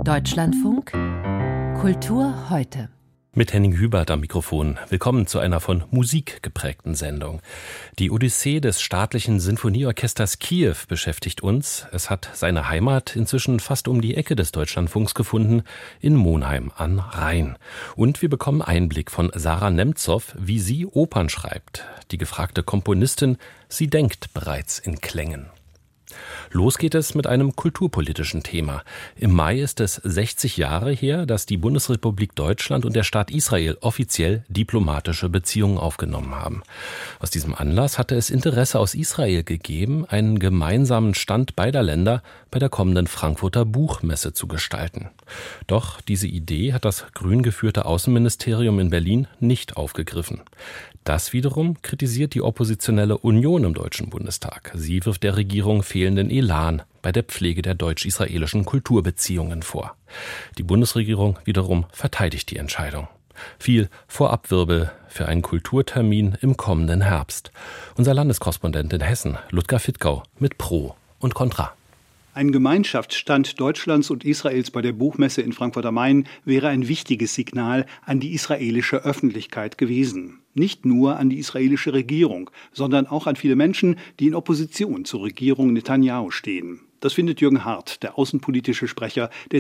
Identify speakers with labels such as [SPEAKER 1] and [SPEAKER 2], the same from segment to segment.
[SPEAKER 1] Deutschlandfunk Kultur heute.
[SPEAKER 2] Mit Henning Hubert am Mikrofon. Willkommen zu einer von Musik geprägten Sendung. Die Odyssee des Staatlichen Sinfonieorchesters Kiew beschäftigt uns. Es hat seine Heimat inzwischen fast um die Ecke des Deutschlandfunks gefunden, in Monheim am Rhein. Und wir bekommen Einblick von Sarah Nemzow, wie sie Opern schreibt. Die gefragte Komponistin, sie denkt bereits in Klängen. Los geht es mit einem kulturpolitischen Thema. Im Mai ist es 60 Jahre her, dass die Bundesrepublik Deutschland und der Staat Israel offiziell diplomatische Beziehungen aufgenommen haben. Aus diesem Anlass hatte es Interesse aus Israel gegeben, einen gemeinsamen Stand beider Länder bei der kommenden Frankfurter Buchmesse zu gestalten. Doch diese Idee hat das grün geführte Außenministerium in Berlin nicht aufgegriffen. Das wiederum kritisiert die oppositionelle Union im Deutschen Bundestag. Sie wirft der Regierung fehlenden Elan bei der Pflege der deutsch-israelischen Kulturbeziehungen vor. Die Bundesregierung wiederum verteidigt die Entscheidung. Viel Vorabwirbel für einen Kulturtermin im kommenden Herbst. Unser Landeskorrespondent in Hessen, Ludger Fittgau, mit Pro und Contra.
[SPEAKER 3] Ein Gemeinschaftsstand Deutschlands und Israels bei der Buchmesse in Frankfurt am Main wäre ein wichtiges Signal an die israelische Öffentlichkeit gewesen. Nicht nur an die israelische Regierung, sondern auch an viele Menschen, die in Opposition zur Regierung Netanyahu stehen. Das findet Jürgen Hart, der außenpolitische Sprecher der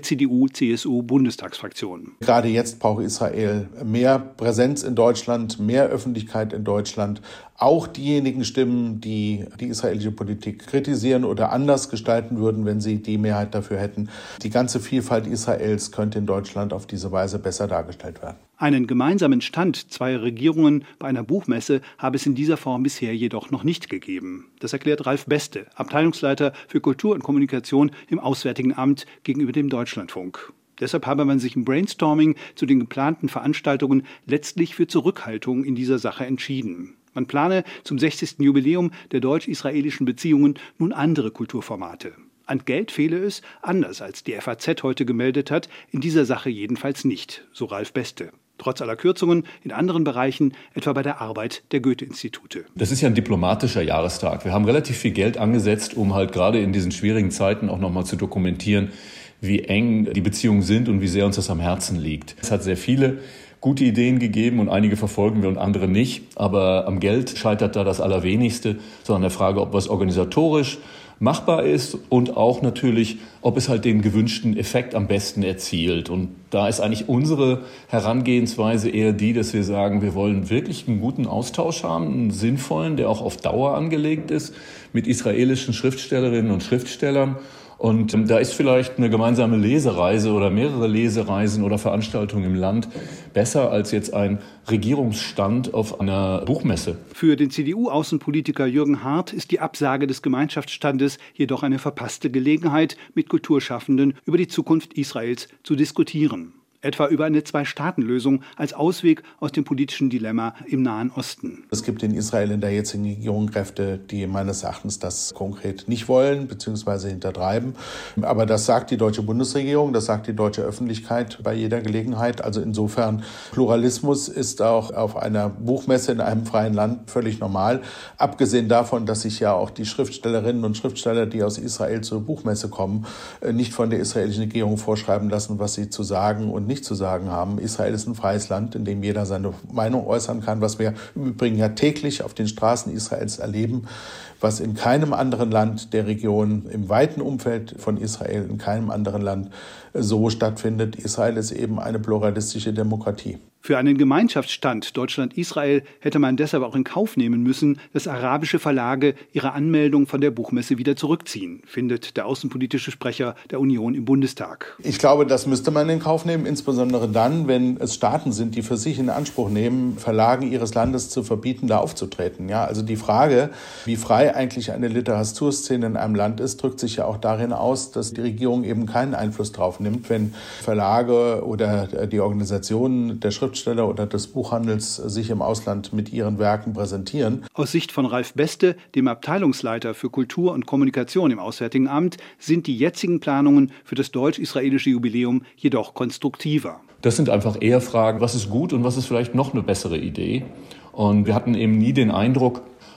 [SPEAKER 3] CDU-CSU-Bundestagsfraktion.
[SPEAKER 4] Gerade jetzt braucht Israel mehr Präsenz in Deutschland, mehr Öffentlichkeit in Deutschland. Auch diejenigen Stimmen, die die israelische Politik kritisieren oder anders gestalten würden, wenn sie die Mehrheit dafür hätten. Die ganze Vielfalt Israels könnte in Deutschland auf diese Weise besser dargestellt werden.
[SPEAKER 3] Einen gemeinsamen Stand zweier Regierungen bei einer Buchmesse habe es in dieser Form bisher jedoch noch nicht gegeben. Das erklärt Ralf Beste, Abteilungsleiter für Kultur und Kommunikation im Auswärtigen Amt gegenüber dem Deutschlandfunk. Deshalb habe man sich im Brainstorming zu den geplanten Veranstaltungen letztlich für Zurückhaltung in dieser Sache entschieden. Man plane zum 60. Jubiläum der deutsch-israelischen Beziehungen nun andere Kulturformate. An Geld fehle es, anders als die FAZ heute gemeldet hat, in dieser Sache jedenfalls nicht, so Ralf Beste. Trotz aller Kürzungen in anderen Bereichen, etwa bei der Arbeit der Goethe-Institute.
[SPEAKER 5] Das ist ja ein diplomatischer Jahrestag. Wir haben relativ viel Geld angesetzt, um halt gerade in diesen schwierigen Zeiten auch nochmal zu dokumentieren, wie eng die Beziehungen sind und wie sehr uns das am Herzen liegt. Es hat sehr viele gute Ideen gegeben und einige verfolgen wir und andere nicht. Aber am Geld scheitert da das Allerwenigste, sondern der Frage, ob was organisatorisch machbar ist und auch natürlich, ob es halt den gewünschten Effekt am besten erzielt. Und da ist eigentlich unsere Herangehensweise eher die, dass wir sagen, wir wollen wirklich einen guten Austausch haben, einen sinnvollen, der auch auf Dauer angelegt ist, mit israelischen Schriftstellerinnen und Schriftstellern. Und da ist vielleicht eine gemeinsame Lesereise oder mehrere Lesereisen oder Veranstaltungen im Land besser als jetzt ein Regierungsstand auf einer Buchmesse.
[SPEAKER 3] Für den CDU-Außenpolitiker Jürgen Hart ist die Absage des Gemeinschaftsstandes jedoch eine verpasste Gelegenheit, mit Kulturschaffenden über die Zukunft Israels zu diskutieren. Etwa über eine Zwei-Staaten-Lösung als Ausweg aus dem politischen Dilemma im Nahen Osten.
[SPEAKER 4] Es gibt in Israel in der jetzigen Regierung Kräfte, die meines Erachtens das konkret nicht wollen bzw. hintertreiben. Aber das sagt die deutsche Bundesregierung, das sagt die deutsche Öffentlichkeit bei jeder Gelegenheit. Also insofern, Pluralismus ist auch auf einer Buchmesse in einem freien Land völlig normal. Abgesehen davon, dass sich ja auch die Schriftstellerinnen und Schriftsteller, die aus Israel zur Buchmesse kommen, nicht von der israelischen Regierung vorschreiben lassen, was sie zu sagen und nicht zu sagen haben. Israel ist ein freies Land, in dem jeder seine Meinung äußern kann, was wir im Übrigen ja täglich auf den Straßen Israels erleben, was in keinem anderen Land der Region, im weiten Umfeld von Israel, in keinem anderen Land so stattfindet. Israel ist eben eine pluralistische Demokratie.
[SPEAKER 3] Für einen Gemeinschaftsstand Deutschland-Israel hätte man deshalb auch in Kauf nehmen müssen, dass arabische Verlage ihre Anmeldung von der Buchmesse wieder zurückziehen, findet der außenpolitische Sprecher der Union im Bundestag.
[SPEAKER 4] Ich glaube, das müsste man in Kauf nehmen, insbesondere dann, wenn es Staaten sind, die für sich in Anspruch nehmen, Verlagen ihres Landes zu verbieten, da aufzutreten. Ja, also die Frage, wie frei eigentlich eine Literaturszene in einem Land ist, drückt sich ja auch darin aus, dass die Regierung eben keinen Einfluss drauf nimmt, wenn Verlage oder die Organisationen der Schriftsteller oder des Buchhandels sich im Ausland mit ihren Werken präsentieren.
[SPEAKER 3] Aus Sicht von Ralf Beste, dem Abteilungsleiter für Kultur und Kommunikation im Auswärtigen Amt, sind die jetzigen Planungen für das deutsch-israelische Jubiläum jedoch konstruktiver.
[SPEAKER 5] Das sind einfach eher Fragen, was ist gut und was ist vielleicht noch eine bessere Idee. Und wir hatten eben nie den Eindruck,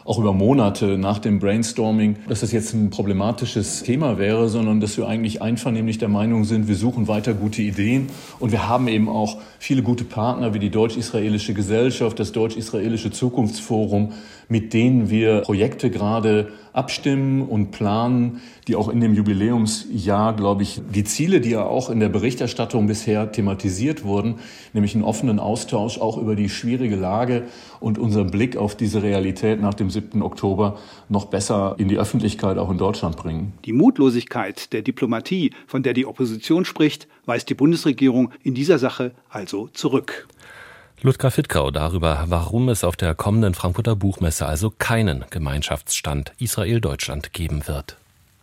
[SPEAKER 5] auch über Monate nach dem Brainstorming, dass das jetzt ein problematisches Thema wäre, sondern dass wir eigentlich einvernehmlich der Meinung sind, wir suchen weiter gute Ideen und wir haben eben auch viele gute Partner wie die Deutsch-Israelische Gesellschaft, das Deutsch-Israelische Zukunftsforum, mit denen wir Projekte gerade abstimmen und planen, die auch in dem Jubiläumsjahr, glaube ich, die Ziele, die ja auch in der Berichterstattung bisher thematisiert wurden, nämlich einen offenen Austausch auch über die schwierige Lage und unseren Blick auf diese Realität nach dem 7. Oktober noch besser in die Öffentlichkeit auch in Deutschland bringen.
[SPEAKER 3] Die Mutlosigkeit der Diplomatie, von der die Opposition spricht, weist die Bundesregierung in dieser Sache also zurück.
[SPEAKER 2] Ludger Fittkau darüber, warum es auf der kommenden Frankfurter Buchmesse also keinen Gemeinschaftsstand Israel-Deutschland geben wird.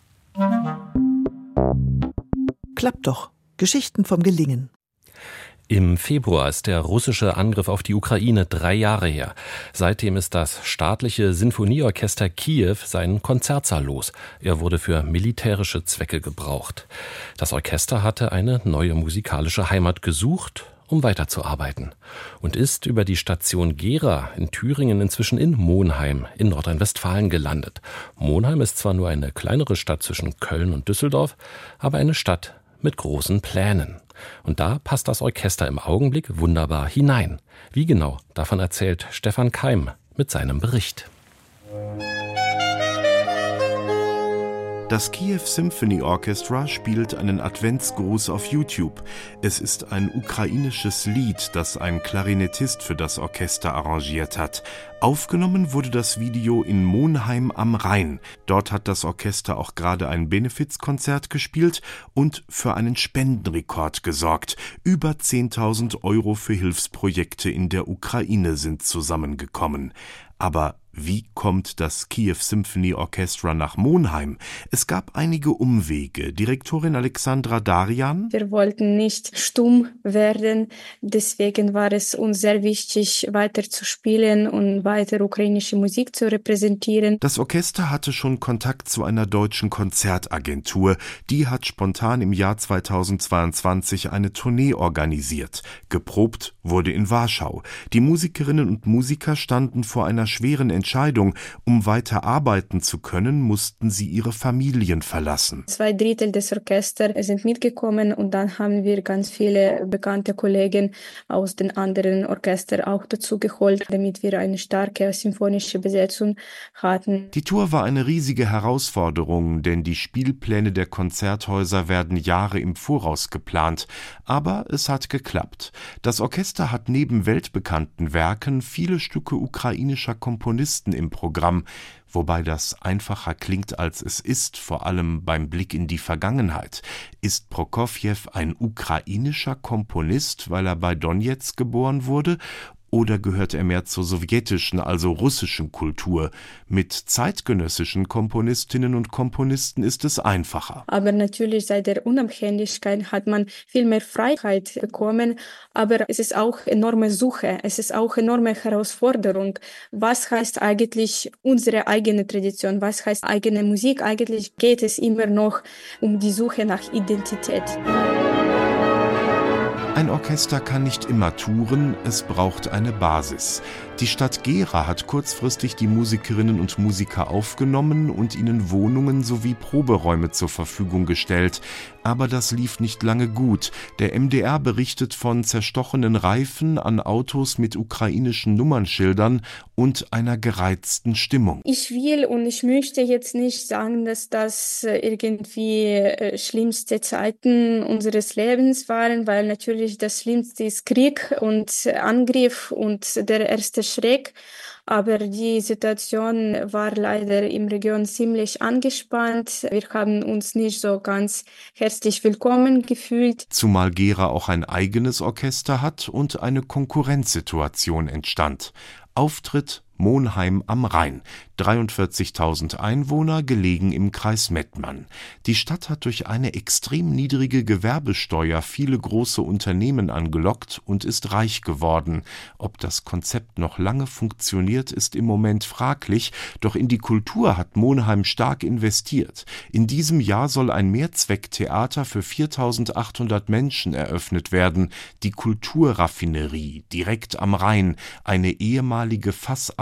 [SPEAKER 6] Klappt doch. Geschichten vom Gelingen.
[SPEAKER 2] Im Februar ist der russische Angriff auf die Ukraine 3 Jahre her. Seitdem ist das staatliche Sinfonieorchester Kiew seinen Konzertsaal los. Er wurde für militärische Zwecke gebraucht. Das Orchester hatte eine neue musikalische Heimat gesucht, um weiterzuarbeiten, und ist über die Station Gera in Thüringen inzwischen in Monheim in Nordrhein-Westfalen gelandet. Monheim ist zwar nur eine kleinere Stadt zwischen Köln und Düsseldorf, aber eine Stadt mit großen Plänen. Und da passt das Orchester im Augenblick wunderbar hinein. Wie genau, davon erzählt Stefan Keim mit seinem Bericht.
[SPEAKER 7] Das Kiew Symphony Orchestra spielt einen Adventsgruß auf YouTube. Es ist ein ukrainisches Lied, das ein Klarinettist für das Orchester arrangiert hat. Aufgenommen wurde das Video in Monheim am Rhein. Dort hat das Orchester auch gerade ein Benefizkonzert gespielt und für einen Spendenrekord gesorgt. Über 10.000 € für Hilfsprojekte in der Ukraine sind zusammengekommen. Aber wie kommt das Kiew Symphony Orchestra nach Monheim? Es gab einige Umwege. Direktorin Alexandra Darian:
[SPEAKER 8] Wir wollten nicht stumm werden, deswegen war es uns sehr wichtig, weiter zu spielen und weiter ukrainische Musik zu repräsentieren.
[SPEAKER 7] Das Orchester hatte schon Kontakt zu einer deutschen Konzertagentur. Die hat spontan im Jahr 2022 eine Tournee organisiert. Geprobt wurde in Warschau. Die Musikerinnen und Musiker standen vor einer schweren Entscheidung. Um weiter arbeiten zu können, mussten sie ihre Familien verlassen.
[SPEAKER 8] 2/3 des Orchesters sind mitgekommen und dann haben wir ganz viele bekannte Kollegen aus den anderen Orchestern auch dazu geholt, damit wir eine starke symphonische Besetzung hatten.
[SPEAKER 7] Die Tour war eine riesige Herausforderung, denn die Spielpläne der Konzerthäuser werden Jahre im Voraus geplant. Aber es hat geklappt. Das Orchester hat neben weltbekannten Werken viele Stücke ukrainischer Komponisten im Programm, wobei das einfacher klingt, als es ist, vor allem beim Blick in die Vergangenheit. Ist Prokofjew ein ukrainischer Komponist, weil er bei Donezk geboren wurde? Oder gehört er mehr zur sowjetischen, also russischen Kultur? Mit zeitgenössischen Komponistinnen und Komponisten ist es einfacher.
[SPEAKER 8] Aber natürlich seit der Unabhängigkeit hat man viel mehr Freiheit bekommen. Aber es ist auch enorme Suche, es ist auch enorme Herausforderung. Was heißt eigentlich unsere eigene Tradition? Was heißt eigene Musik? Eigentlich geht es immer noch um die Suche nach Identität.
[SPEAKER 7] Ein Orchester kann nicht immer touren, es braucht eine Basis. Die Stadt Gera hat kurzfristig die Musikerinnen und Musiker aufgenommen und ihnen Wohnungen sowie Proberäume zur Verfügung gestellt. Aber das lief nicht lange gut. Der MDR berichtet von zerstochenen Reifen an Autos mit ukrainischen Nummernschildern und einer gereizten Stimmung.
[SPEAKER 8] Ich will und ich möchte jetzt nicht sagen, dass das irgendwie schlimmste Zeiten unseres Lebens waren, weil natürlich das Schlimmste ist Krieg und Angriff und der erste Schreck. Aber die Situation war leider im Region ziemlich angespannt. Wir haben uns nicht so ganz herzlich willkommen gefühlt.
[SPEAKER 7] Zumal Gera auch ein eigenes Orchester hat und eine Konkurrenzsituation entstand. Auftritt Monheim am Rhein, 43.000 Einwohner, gelegen im Kreis Mettmann. Die Stadt hat durch eine extrem niedrige Gewerbesteuer viele große Unternehmen angelockt und ist reich geworden. Ob das Konzept noch lange funktioniert, ist im Moment fraglich, doch in die Kultur hat Monheim stark investiert. In diesem Jahr soll ein Mehrzwecktheater für 4.800 Menschen eröffnet werden, die Kulturraffinerie, direkt am Rhein, eine ehemalige Fassabfallstraße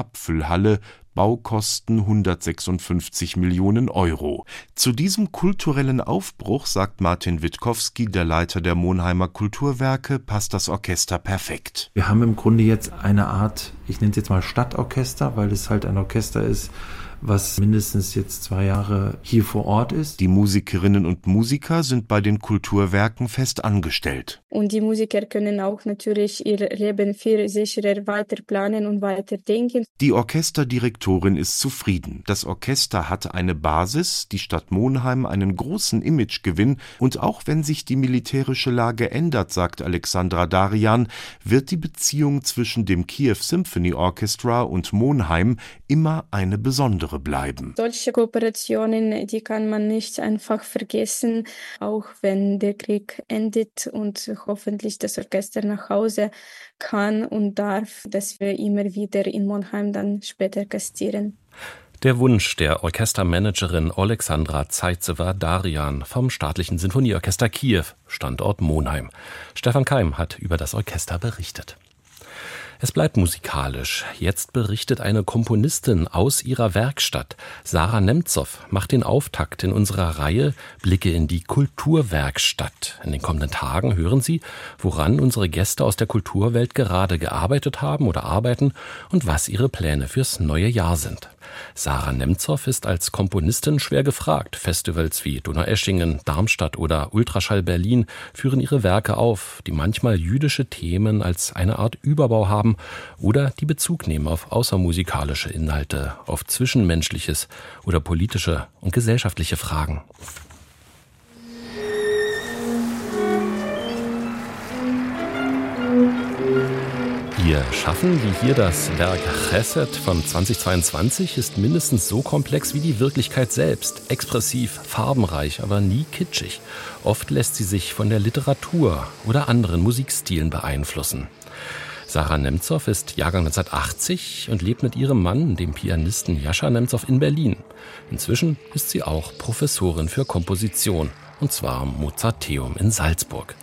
[SPEAKER 7] Abfüllhalle, Baukosten 156 Millionen Euro. Zu diesem kulturellen Aufbruch, sagt Martin Witkowski, der Leiter der Monheimer Kulturwerke, passt das Orchester perfekt.
[SPEAKER 9] Wir haben im Grunde jetzt eine Art, ich nenne es jetzt mal Stadtorchester, weil es halt ein Orchester ist, was mindestens jetzt 2 Jahre hier vor Ort ist.
[SPEAKER 7] Die Musikerinnen und Musiker sind bei den Kulturwerken fest angestellt.
[SPEAKER 8] Und die Musiker können auch natürlich ihr Leben viel sicherer weiter planen und weiterdenken.
[SPEAKER 7] Die Orchesterdirektorin ist zufrieden. Das Orchester hat eine Basis, die Stadt Monheim einen großen Imagegewinn. Und auch wenn sich die militärische Lage ändert, sagt Alexandra Darian, wird die Beziehung zwischen dem Kiew Symphony Orchestra und Monheim immer eine besondere bleiben.
[SPEAKER 8] Solche Kooperationen, die kann man nicht einfach vergessen, auch wenn der Krieg endet und hoffentlich das Orchester nach Hause kann und darf, dass wir immer wieder in Monheim dann später gastieren.
[SPEAKER 2] Der Wunsch der Orchestermanagerin Alexandra Zaitsewa-Darian vom Staatlichen Sinfonieorchester Kiew, Standort Monheim. Stefan Keim hat über das Orchester berichtet. Es bleibt musikalisch. Jetzt berichtet eine Komponistin aus ihrer Werkstatt. Sarah Nemzow macht den Auftakt in unserer Reihe Blicke in die Kulturwerkstatt. In den kommenden Tagen hören Sie, woran unsere Gäste aus der Kulturwelt gerade gearbeitet haben oder arbeiten und was ihre Pläne fürs neue Jahr sind. Sarah Nemzow ist als Komponistin schwer gefragt. Festivals wie Donaueschingen, Darmstadt oder Ultraschall Berlin führen ihre Werke auf, die manchmal jüdische Themen als eine Art Überbau haben oder die Bezug nehmen auf außermusikalische Inhalte, auf Zwischenmenschliches oder politische und gesellschaftliche Fragen. Ihr Schaffen, wie hier das Werk Chesed von 2022, ist mindestens so komplex wie die Wirklichkeit selbst. Expressiv, farbenreich, aber nie kitschig. Oft lässt sie sich von der Literatur oder anderen Musikstilen beeinflussen. Sarah Nemzow ist Jahrgang 1980 und lebt mit ihrem Mann, dem Pianisten Jascha Nemzow, in Berlin. Inzwischen ist sie auch Professorin für Komposition, und zwar am Mozarteum in Salzburg.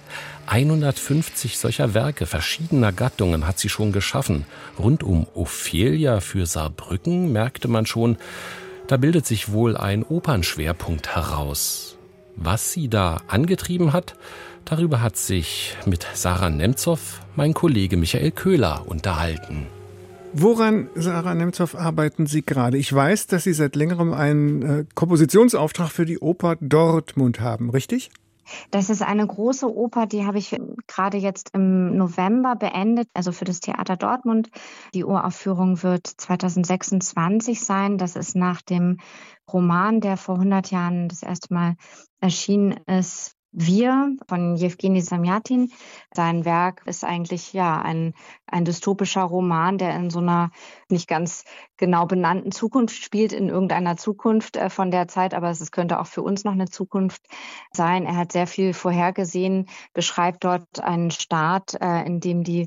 [SPEAKER 2] 150 solcher Werke verschiedener Gattungen hat sie schon geschaffen. Rund um Ophelia für Saarbrücken merkte man schon, da bildet sich wohl ein Opernschwerpunkt heraus. Was sie da angetrieben hat, darüber hat sich mit Sarah Nemzow mein Kollege Michael Köhler unterhalten.
[SPEAKER 10] Woran, Sarah Nemzow, arbeiten Sie gerade? Ich weiß, dass Sie seit längerem einen Kompositionsauftrag für die Oper Dortmund haben, richtig?
[SPEAKER 11] Das ist eine große Oper, die habe ich gerade jetzt im November beendet, also für das Theater Dortmund. Die Uraufführung wird 2026 sein. Das ist nach dem Roman, der vor 100 Jahren das erste Mal erschienen ist, Wir von Jewgeni Samjatin. Sein Werk ist eigentlich ein dystopischer Roman, der in so einer nicht ganz genau benannten Zukunft spielt, in irgendeiner Zukunft von der Zeit, aber es könnte auch für uns noch eine Zukunft sein. Er hat sehr viel vorhergesehen, beschreibt dort einen Staat, in dem die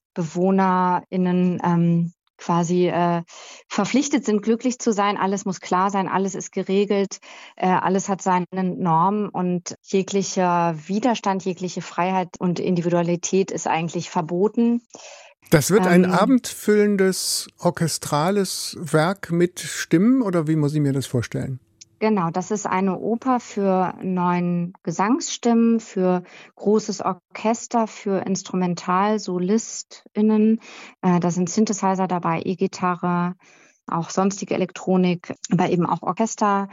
[SPEAKER 11] BewohnerInnen quasi verpflichtet sind, glücklich zu sein. Alles muss klar sein, alles ist geregelt, alles hat seine Normen und jeglicher Widerstand, jegliche Freiheit und Individualität ist eigentlich verboten.
[SPEAKER 10] Das wird ein abendfüllendes, orchestrales Werk mit Stimmen oder wie muss ich mir das vorstellen?
[SPEAKER 11] Genau, das ist eine Oper für 9 Gesangsstimmen, für großes Orchester, für InstrumentalsolistInnen. Da sind Synthesizer dabei, E-Gitarre, auch sonstige Elektronik, aber eben auch Orchester.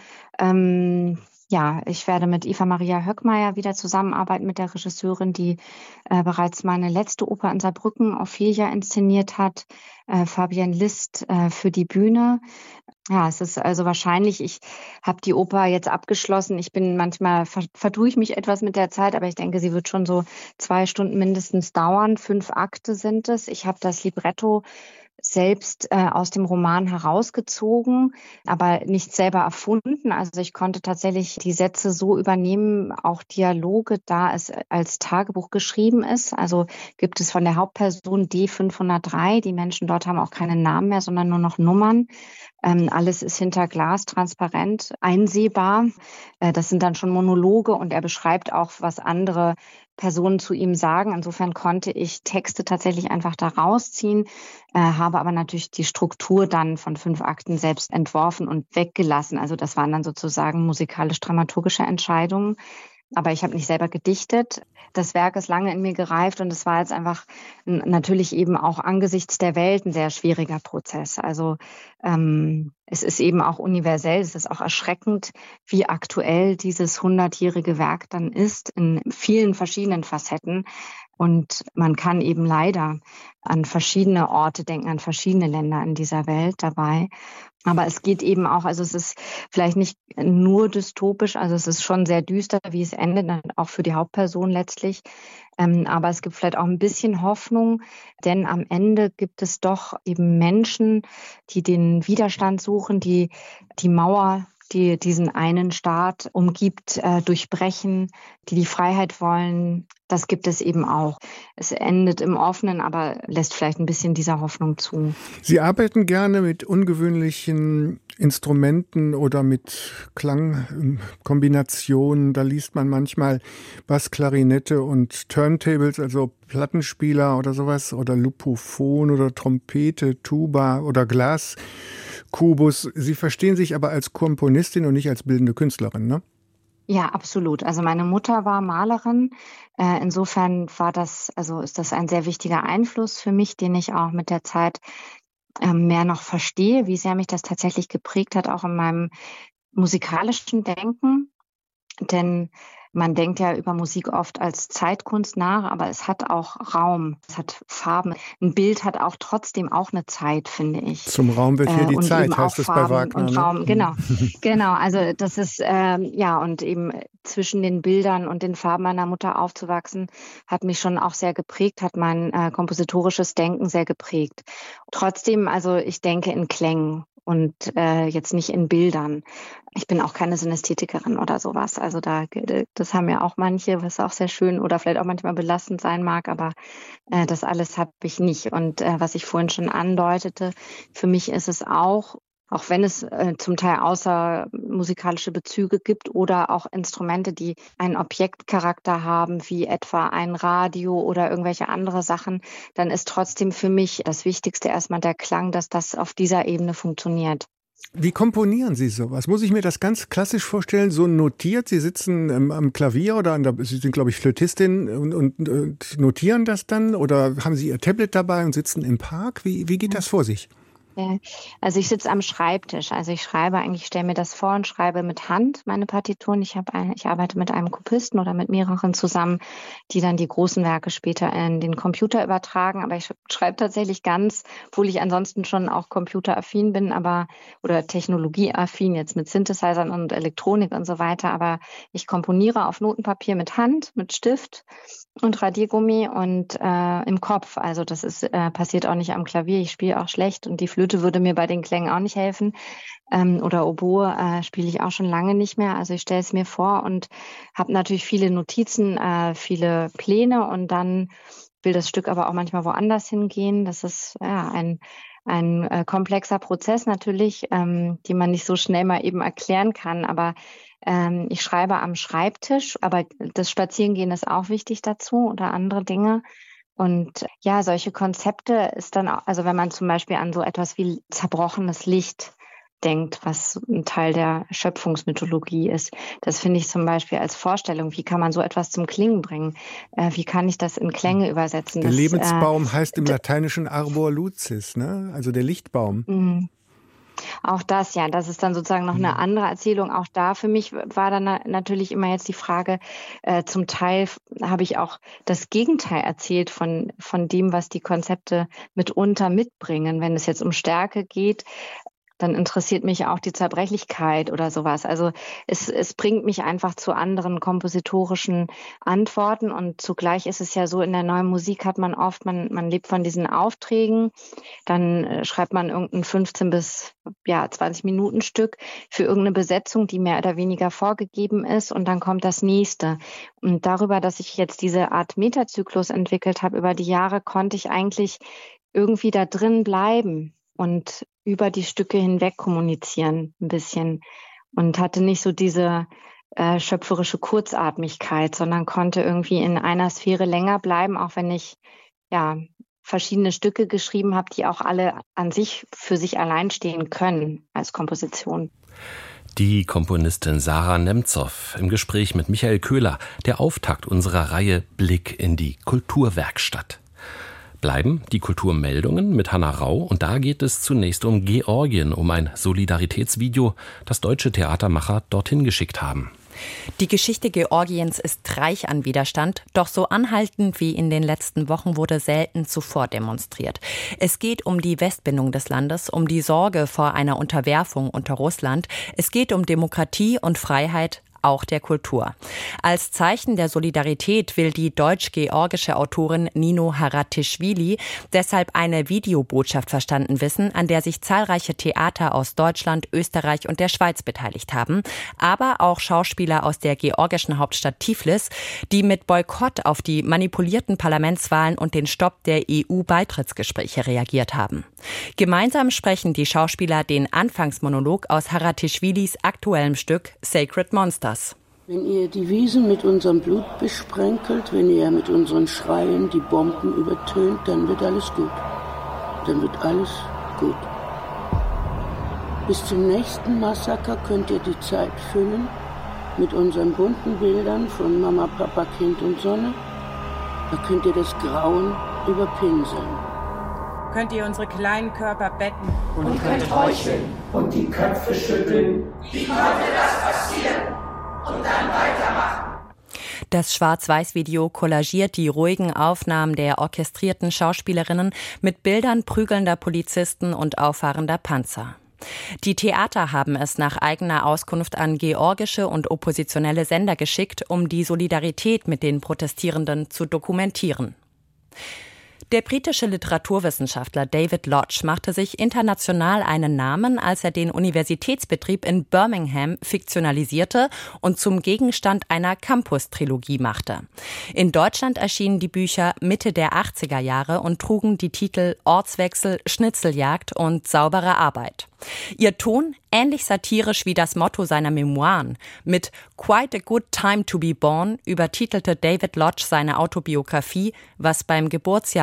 [SPEAKER 11] Ich werde mit Eva Maria Höckmeier wieder zusammenarbeiten, mit der Regisseurin, die bereits meine letzte Oper in Saarbrücken, Ophelia, inszeniert hat. Fabian List für die Bühne. Ja, es ist also wahrscheinlich, ich habe die Oper jetzt abgeschlossen. Ich bin manchmal, vertue ich mich etwas mit der Zeit, aber ich denke, sie wird schon so 2 Stunden mindestens dauern. 5 Akte sind es. Ich habe das Libretto selbst aus dem Roman herausgezogen, aber nicht selber erfunden. Also ich konnte tatsächlich die Sätze so übernehmen, auch Dialoge, da es als Tagebuch geschrieben ist. Also gibt es von der Hauptperson D503, die Menschen dort haben auch keine Namen mehr, sondern nur noch Nummern. Alles ist hinter Glas transparent einsehbar. Das sind dann schon Monologe und er beschreibt auch, was andere Personen zu ihm sagen. Insofern konnte ich Texte tatsächlich einfach da rausziehen, habe aber natürlich die Struktur dann von 5 Akten selbst entworfen und weggelassen. Also das waren dann sozusagen musikalisch-dramaturgische Entscheidungen. Aber ich habe nicht selber gedichtet. Das Werk ist lange in mir gereift und es war jetzt einfach natürlich eben auch angesichts der Welt ein sehr schwieriger Prozess. Also es ist eben auch universell, es ist auch erschreckend, wie aktuell dieses 100-jährige Werk dann ist, in vielen verschiedenen Facetten. Und man kann eben leider an verschiedene Orte denken, an verschiedene Länder in dieser Welt dabei. Aber es geht eben auch, also es ist vielleicht nicht nur dystopisch, also es ist schon sehr düster, wie es endet, auch für die Hauptperson letztlich. Aber es gibt vielleicht auch ein bisschen Hoffnung, denn am Ende gibt es doch eben Menschen, die den Widerstand suchen, die Mauer, die diesen einen Staat umgibt, durchbrechen, die Freiheit wollen. Das gibt es eben auch. Es endet im Offenen, aber lässt vielleicht ein bisschen dieser Hoffnung zu.
[SPEAKER 10] Sie arbeiten gerne mit ungewöhnlichen Instrumenten oder mit Klangkombinationen. Da liest man manchmal Bass, Klarinette und Turntables, also Plattenspieler oder sowas, oder Lupophon oder Trompete, Tuba oder Glaskubus. Sie verstehen sich aber als Komponistin und nicht als bildende Künstlerin, ne?
[SPEAKER 11] Ja, absolut. Also meine Mutter war Malerin. Insofern ist das ein sehr wichtiger Einfluss für mich, den ich auch mit der Zeit mehr noch verstehe, wie sehr mich das tatsächlich geprägt hat, auch in meinem musikalischen Denken. Denn man denkt ja über Musik oft als Zeitkunst nach, aber es hat auch Raum, es hat Farben. Ein Bild hat auch trotzdem auch eine Zeit, finde ich.
[SPEAKER 10] Zum Raum wird hier die Zeit, heißt es bei Wagner.
[SPEAKER 11] Und Raum, ne? Genau. Also das ist, und eben zwischen den Bildern und den Farben meiner Mutter aufzuwachsen, hat mich schon auch sehr geprägt, hat mein kompositorisches Denken sehr geprägt. Trotzdem, also ich denke in Klängen und jetzt nicht in Bildern. Ich bin auch keine Synästhetikerin oder sowas. Also das haben ja auch manche, was auch sehr schön oder vielleicht auch manchmal belastend sein mag, aber das alles habe ich nicht. Und was ich vorhin schon andeutete, für mich ist es auch wenn es zum Teil außer musikalische Bezüge gibt oder auch Instrumente, die einen Objektcharakter haben, wie etwa ein Radio oder irgendwelche andere Sachen, dann ist trotzdem für mich das Wichtigste erstmal der Klang, dass das auf dieser Ebene funktioniert.
[SPEAKER 10] Wie komponieren Sie sowas? Muss ich mir das ganz klassisch vorstellen, so notiert? Sie sitzen am Klavier oder Sie sind, glaube ich, Flötistin und notieren das dann? Oder haben Sie Ihr Tablet dabei und sitzen im Park? Wie geht das vor sich?
[SPEAKER 11] Also ich sitze am Schreibtisch. Also ich stelle mir das vor und schreibe mit Hand meine Partituren. Ich arbeite mit einem Kopisten oder mit mehreren zusammen, die dann die großen Werke später in den Computer übertragen. Aber ich schreibe tatsächlich obwohl ich ansonsten schon auch computeraffin bin, oder technologieaffin, jetzt mit Synthesizern und Elektronik und so weiter. Aber ich komponiere auf Notenpapier mit Hand, mit Stift und Radiergummi und im Kopf. Also das ist passiert auch nicht am Klavier. Ich spiele auch schlecht und die Flöte würde mir bei den Klängen auch nicht helfen. Oder Oboe spiele ich auch schon lange nicht mehr. Also ich stelle es mir vor und habe natürlich viele Notizen, viele Pläne und dann will das Stück aber auch manchmal woanders hingehen. Das ist ein komplexer Prozess natürlich, den man nicht so schnell mal eben erklären kann. Aber ich schreibe am Schreibtisch, aber das Spazierengehen ist auch wichtig dazu oder andere Dinge. Und ja, solche Konzepte ist dann auch, also wenn man zum Beispiel an so etwas wie zerbrochenes Licht denkt, was ein Teil der Schöpfungsmythologie ist. Das finde ich zum Beispiel als Vorstellung. Wie kann man so etwas zum Klingen bringen? Wie kann ich das in Klänge übersetzen?
[SPEAKER 10] Der Lebensbaum heißt im Lateinischen Arbor Lucis, ne? Also der Lichtbaum.
[SPEAKER 11] Auch das, ja, das ist dann sozusagen noch eine andere Erzählung. Auch da für mich war dann natürlich immer jetzt die Frage, zum Teil habe ich auch das Gegenteil erzählt von dem, was die Konzepte mitunter mitbringen. Wenn es jetzt um Stärke geht, dann interessiert mich auch die Zerbrechlichkeit oder sowas. Also es bringt mich einfach zu anderen kompositorischen Antworten und zugleich ist es ja so, in der neuen Musik hat man oft, man lebt von diesen Aufträgen, dann schreibt man irgendein 15 bis 20 Minuten Stück für irgendeine Besetzung, die mehr oder weniger vorgegeben ist und dann kommt das nächste. Und darüber, dass ich jetzt diese Art Metazyklus entwickelt habe über die Jahre, konnte ich eigentlich irgendwie da drin bleiben und über die Stücke hinweg kommunizieren ein bisschen und hatte nicht so diese schöpferische Kurzatmigkeit, sondern konnte irgendwie in einer Sphäre länger bleiben, auch wenn ich verschiedene Stücke geschrieben habe, die auch alle an sich für sich allein stehen können als Komposition.
[SPEAKER 2] Die Komponistin Sarah Nemzow im Gespräch mit Michael Köhler, der Auftakt unserer Reihe Blick in die Kulturwerkstatt. Bleiben die Kulturmeldungen mit Hanna Rau und da geht es zunächst um Georgien, um ein Solidaritätsvideo, das deutsche Theatermacher dorthin geschickt haben.
[SPEAKER 12] Die Geschichte Georgiens ist reich an Widerstand, doch so anhaltend wie in den letzten Wochen wurde selten zuvor demonstriert. Es geht um die Westbindung des Landes, um die Sorge vor einer Unterwerfung unter Russland. Es geht um Demokratie und Freiheit, auch der Kultur. Als Zeichen der Solidarität will die deutsch-georgische Autorin Nino Haratischvili deshalb eine Videobotschaft verstanden wissen, an der sich zahlreiche Theater aus Deutschland, Österreich und der Schweiz beteiligt haben, aber auch Schauspieler aus der georgischen Hauptstadt Tiflis, die mit Boykott auf die manipulierten Parlamentswahlen und den Stopp der EU-Beitrittsgespräche reagiert haben. Gemeinsam sprechen die Schauspieler den Anfangsmonolog aus Haratischvilis aktuellem Stück Sacred Monsters.
[SPEAKER 13] Wenn ihr die Wiesen mit unserem Blut besprenkelt, wenn ihr mit unseren Schreien die Bomben übertönt, dann wird alles gut. Dann wird alles gut. Bis zum nächsten Massaker könnt ihr die Zeit füllen mit unseren bunten Bildern von Mama, Papa, Kind und Sonne. Da könnt ihr das Grauen überpinseln.
[SPEAKER 14] Könnt ihr unsere kleinen Körper betten
[SPEAKER 15] und könnt heucheln und die Köpfe schütteln. Wie konnte das passieren? Und dann weitermachen.
[SPEAKER 12] Das Schwarz-Weiß-Video kollagiert die ruhigen Aufnahmen der orchestrierten Schauspielerinnen mit Bildern prügelnder Polizisten und auffahrender Panzer. Die Theater haben es nach eigener Auskunft an georgische und oppositionelle Sender geschickt, um die Solidarität mit den Protestierenden zu dokumentieren. Der britische Literaturwissenschaftler David Lodge machte sich international einen Namen, als er den Universitätsbetrieb in Birmingham fiktionalisierte und zum Gegenstand einer Campus-Trilogie machte. In Deutschland erschienen die Bücher Mitte der 80er Jahre und trugen die Titel Ortswechsel, Schnitzeljagd und Saubere Arbeit. Ihr Ton ähnlich satirisch wie das Motto seiner Memoiren. Mit Quite a Good Time to be Born übertitelte David Lodge seine Autobiografie, was beim Geburtsjahr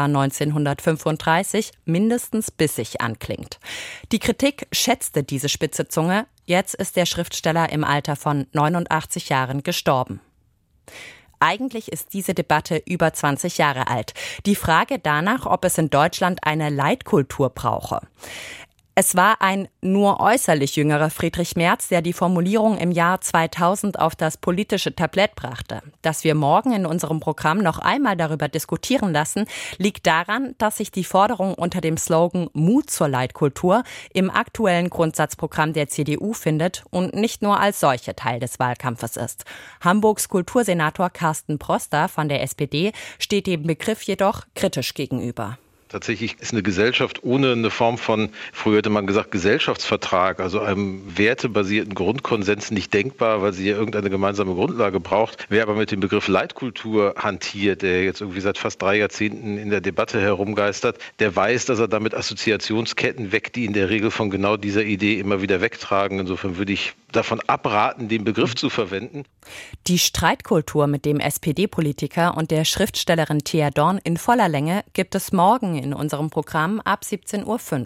[SPEAKER 12] 1935 mindestens bissig anklingt. Die Kritik schätzte diese spitze Zunge. Jetzt ist der Schriftsteller im Alter von 89 Jahren gestorben. Eigentlich ist diese Debatte über 20 Jahre alt. Die Frage danach, ob es in Deutschland eine Leitkultur brauche. Es war ein nur äußerlich jüngerer Friedrich Merz, der die Formulierung im Jahr 2000 auf das politische Tablett brachte. Dass wir morgen in unserem Programm noch einmal darüber diskutieren lassen, liegt daran, dass sich die Forderung unter dem Slogan Mut zur Leitkultur im aktuellen Grundsatzprogramm der CDU findet und nicht nur als solche Teil des Wahlkampfes ist. Hamburgs Kultursenator Carsten Proster von der SPD steht dem Begriff jedoch kritisch gegenüber.
[SPEAKER 16] Tatsächlich ist eine Gesellschaft ohne eine Form von, früher hätte man gesagt, Gesellschaftsvertrag, also einem wertebasierten Grundkonsens nicht denkbar, weil sie ja irgendeine gemeinsame Grundlage braucht. Wer aber mit dem Begriff Leitkultur hantiert, der jetzt irgendwie seit fast 3 Jahrzehnten in der Debatte herumgeistert, der weiß, dass er damit Assoziationsketten weckt, die in der Regel von genau dieser Idee immer wieder wegtragen. Insofern würde ich davon abraten, den Begriff zu verwenden.
[SPEAKER 12] Die Streitkultur mit dem SPD-Politiker und der Schriftstellerin Thea Dorn in voller Länge gibt es morgen in unserem Programm ab 17:05 Uhr.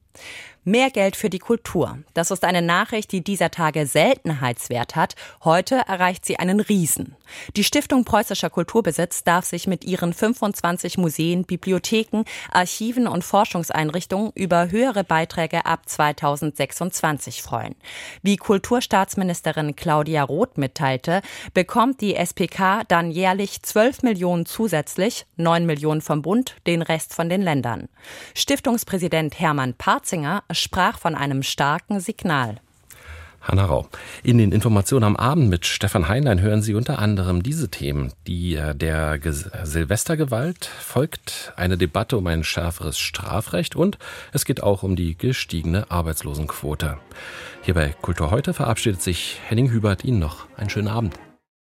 [SPEAKER 12] Mehr Geld für die Kultur. Das ist eine Nachricht, die dieser Tage Seltenheitswert hat. Heute erreicht sie einen Riesen. Die Stiftung Preußischer Kulturbesitz darf sich mit ihren 25 Museen, Bibliotheken, Archiven und Forschungseinrichtungen über höhere Beiträge ab 2026 freuen. Wie Kulturstaatsministerin Claudia Roth mitteilte, bekommt die SPK dann jährlich 12 Millionen zusätzlich, 9 Millionen vom Bund, den Rest von den Ländern. Stiftungspräsident Hermann Parzinger sprach von einem starken Signal.
[SPEAKER 2] Hanna Rau. In den Informationen am Abend mit Stefan Heinlein hören Sie unter anderem diese Themen. Der Silvestergewalt folgt eine Debatte um ein schärferes Strafrecht und es geht auch um die gestiegene Arbeitslosenquote. Hier bei Kultur heute verabschiedet sich Henning Hubert. Ihnen noch einen schönen Abend.